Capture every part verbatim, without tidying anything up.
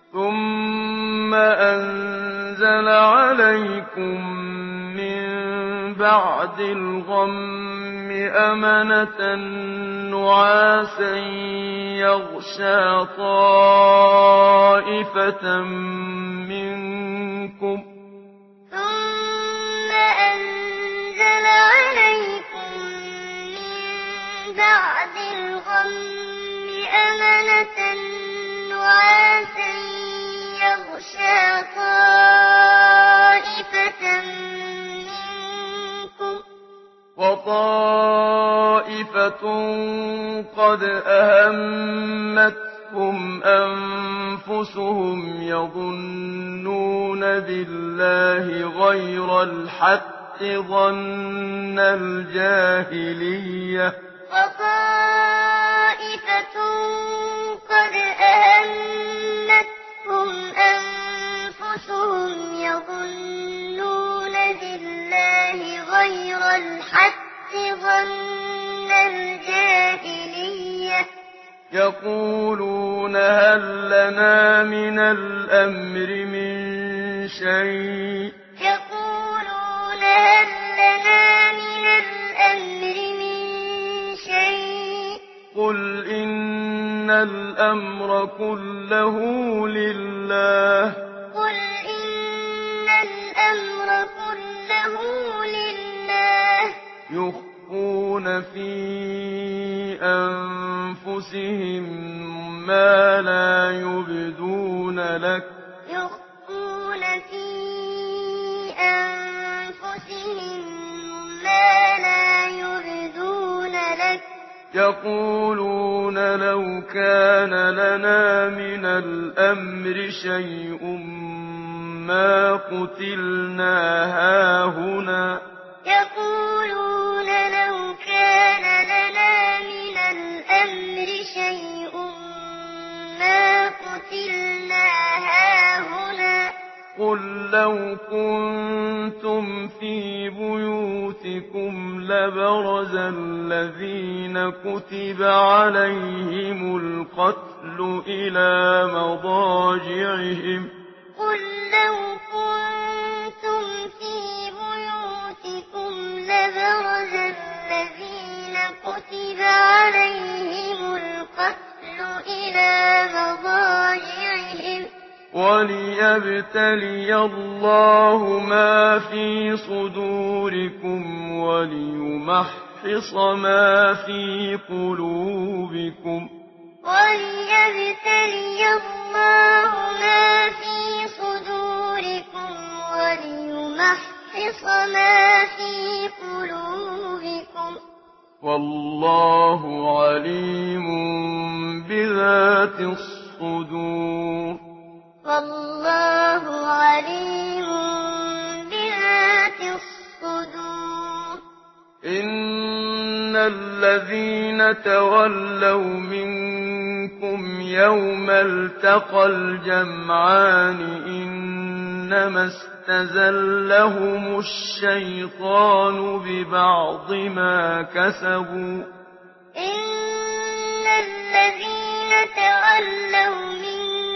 ثم أنزل عليكم من بعد الغم أمنة نعاسا يغشى طائفة منكم ثم أنزل عليكم من بعد الغم أمنة نعاسا يغشى طائفة منكم وطائفة قد أهمتهم أنفسهم يظنون بالله غير الحق ظن الجاهلية وطائفة قد أهمتهم أنفسهم يظنون بالله غير الحق ظن الجاهلية يقولون هل لنا من الأمر من شيء يقولون هل لنا من الأمر من شيء قل إن الأمر كله لله قل إن الأمر كله لله يخفون في أنفسهم ما لا يبدون لك يخفون في أنفسهم ما لا يبدون لك يقولون لو كان لنا من الأمر شيء ما قتلنا هاهنا يقولون لو كان لنا من الأمر شيء ما قتلنا هاهنا قل لو كنتم في بيوتكم لبرز الذين كتب عليهم القتل إلى مضاجعهم قل لو كنتم في بيوتكم لبرز الذين كتب عليهم القتل إلى مضاجعهم وليبتلي الله ما في صدوركم وليمحص ما في قلوبكم وليبتلي الله ما في صدوركم وليمحص ما في قلوبكم والله عليم بذات الصدور والله عليم بذات الصدور إن الذين تولوا منكم يوم التقى الجمعان إنما استزلهم الشيطان ببعض ما كسبوا إن الذين تولوا منكم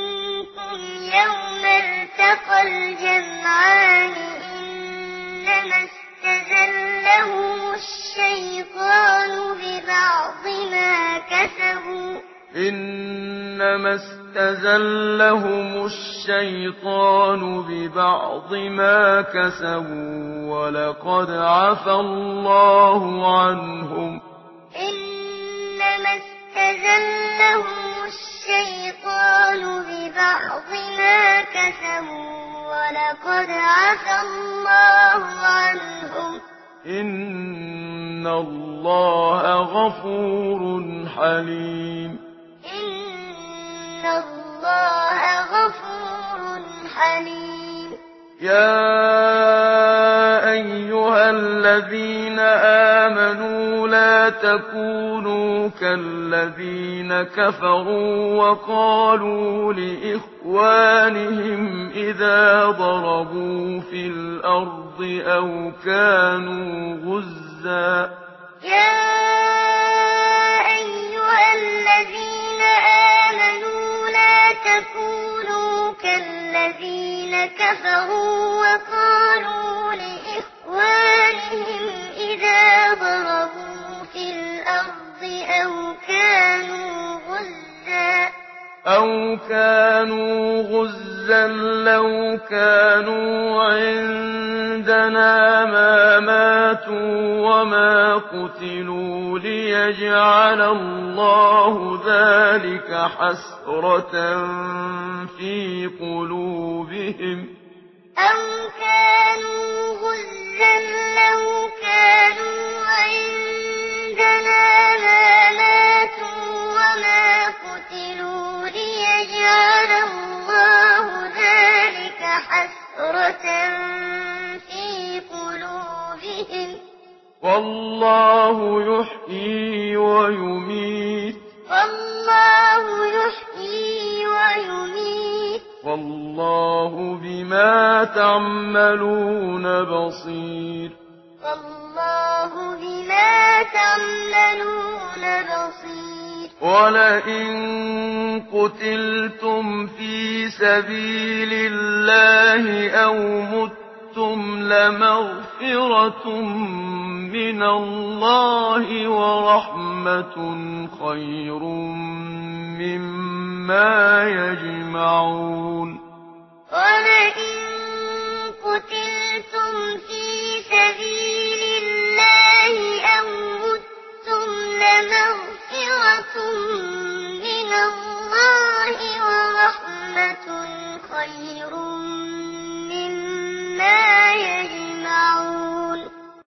يوم التقى الجمعان إنما استزلهم الشيطان ببعض ما كسبوا إنما استزلهم الشيطان ببعض ما كسبوا ولقد عفى الله عنهم إنما استزلهم الشيطان ببعض ما كسبوا ولقد عفى الله عنهم إن الله غفور حليم إن الله غفور حليم يا أيها الذين آمنوا لا تكونوا كالذين كفروا وقالوا لإخوانهم إذا ضربوا في الأرض أو كانوا غزا يا أيها الذين آمنوا لا تكونوا كفروا وقالوا لإخوانهم إذا ضربوا في الأرض أو كانوا غزا أو كانوا غزا لو كانوا عندنا ما ماتوا وما قتلوا ليجعل الله ذلك حسرة في قلوبهم أو كانوا غزا لو كانوا عندنا ما ماتوا وما قتلوا ليجعل الله ذلك حسرة في قلوبهم والله يحيي ويميت والله يحيي ويميت والله بما تعملون بصير والله بما تعملون بصير ولئن قتلتم في سبيل الله أو متم لمغفرة من الله ورحمة خير مما يجمعون ولئن قتلتم في